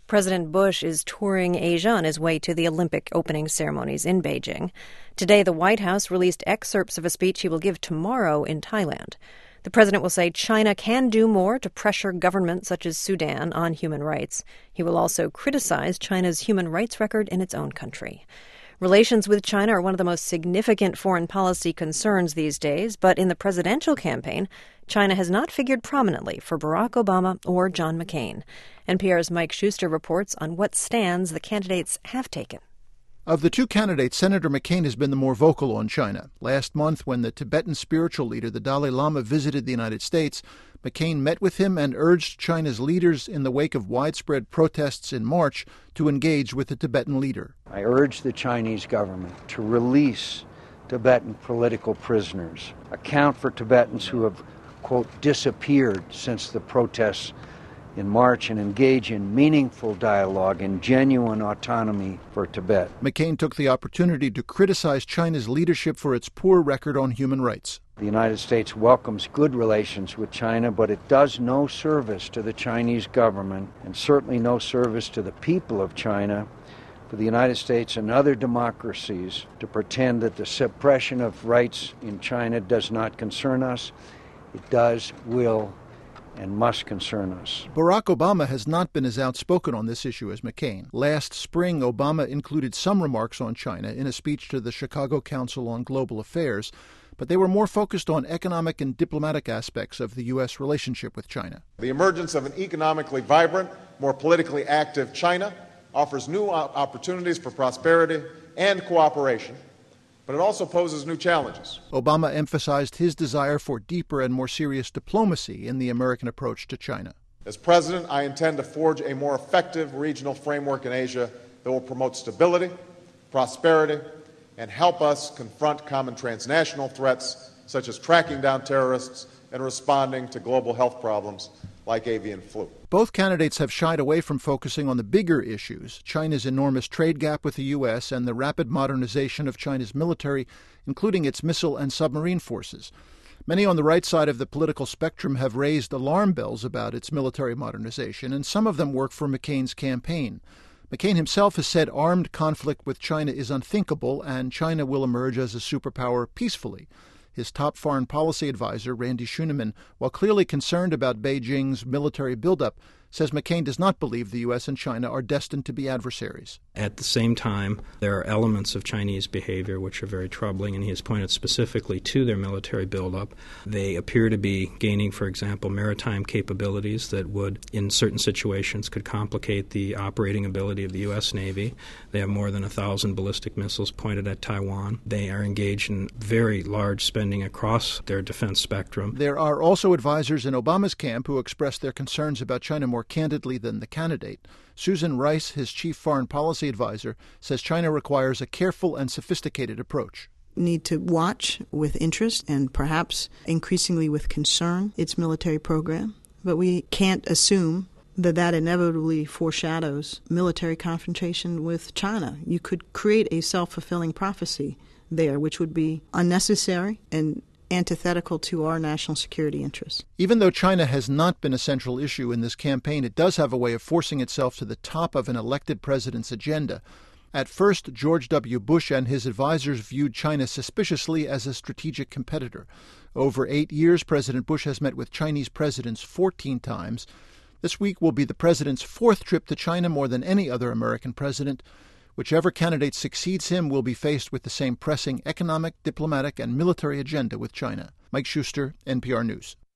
President Bush is touring Asia on his way to the Olympic opening ceremonies in Beijing. Today, the White House released excerpts of a speech he will give tomorrow in Thailand. The president will say China can do more to pressure governments such as Sudan on human rights. He will also criticize China's human rights record in its own country. Relations with China are one of the most significant foreign policy concerns these days, but in the presidential campaign, China has not figured prominently for Barack Obama or John McCain. NPR's Mike Schuster reports on what stands the candidates have taken. Of the two candidates, Senator McCain has been the more vocal on China. Last month, when the Tibetan spiritual leader, the Dalai Lama, visited the United States, McCain met with him and urged China's leaders in the wake of widespread protests in March to engage with the Tibetan leader. I urge the Chinese government to release Tibetan political prisoners, account for Tibetans who have, quote, disappeared since the protests in March, and engage in meaningful dialogue and genuine autonomy for Tibet. McCain took the opportunity to criticize China's leadership for its poor record on human rights. The United States welcomes good relations with China, but it does no service to the Chinese government and certainly no service to the people of China for the United States and other democracies to pretend that the suppression of rights in China does not concern us. It does, will, and must concern us. Barack Obama has not been as outspoken on this issue as McCain. Last spring, Obama included some remarks on China in a speech to the Chicago Council on Global Affairs, but they were more focused on economic and diplomatic aspects of the U.S. relationship with China. The emergence of an economically vibrant, more politically active China offers new opportunities for prosperity and cooperation, but it also poses new challenges. Obama emphasized his desire for deeper and more serious diplomacy in the American approach to China. As president, I intend to forge a more effective regional framework in Asia that will promote stability, prosperity, and help us confront common transnational threats such as tracking down terrorists and responding to global health problems like avian flu. Both candidates have shied away from focusing on the bigger issues, China's enormous trade gap with the U.S. and the rapid modernization of China's military, including its missile and submarine forces. Many on the right side of the political spectrum have raised alarm bells about its military modernization, and some of them work for McCain's campaign. McCain himself has said armed conflict with China is unthinkable and China will emerge as a superpower peacefully. His top foreign policy advisor, Randy Scheunemann, while clearly concerned about Beijing's military buildup, says McCain does not believe the U.S. and China are destined to be adversaries. At the same time, there are elements of Chinese behavior which are very troubling, and he has pointed specifically to their military buildup. They appear to be gaining, for example, maritime capabilities that would, in certain situations, could complicate the operating ability of the U.S. Navy. They have more than 1,000 ballistic missiles pointed at Taiwan. They are engaged in very large spending across their defense spectrum. There are also advisors in Obama's camp who expressed their concerns about China more candidly than the candidate. Susan Rice, his chief foreign policy advisor, says China requires a careful and sophisticated approach. Need to watch with interest and perhaps increasingly with concern its military program, but we can't assume that inevitably foreshadows military confrontation with China. You could create a self-fulfilling prophecy there, which would be unnecessary and antithetical to our national security interests. Even though China has not been a central issue in this campaign, it does have a way of forcing itself to the top of an elected president's agenda. At first, George W. Bush and his advisors viewed China suspiciously as a strategic competitor. Over 8 years, President Bush has met with Chinese presidents 14 times. This week will be the president's fourth trip to China, more than any other American president. Whichever candidate succeeds him will be faced with the same pressing economic, diplomatic, and military agenda with China. Mike Schuster, NPR News.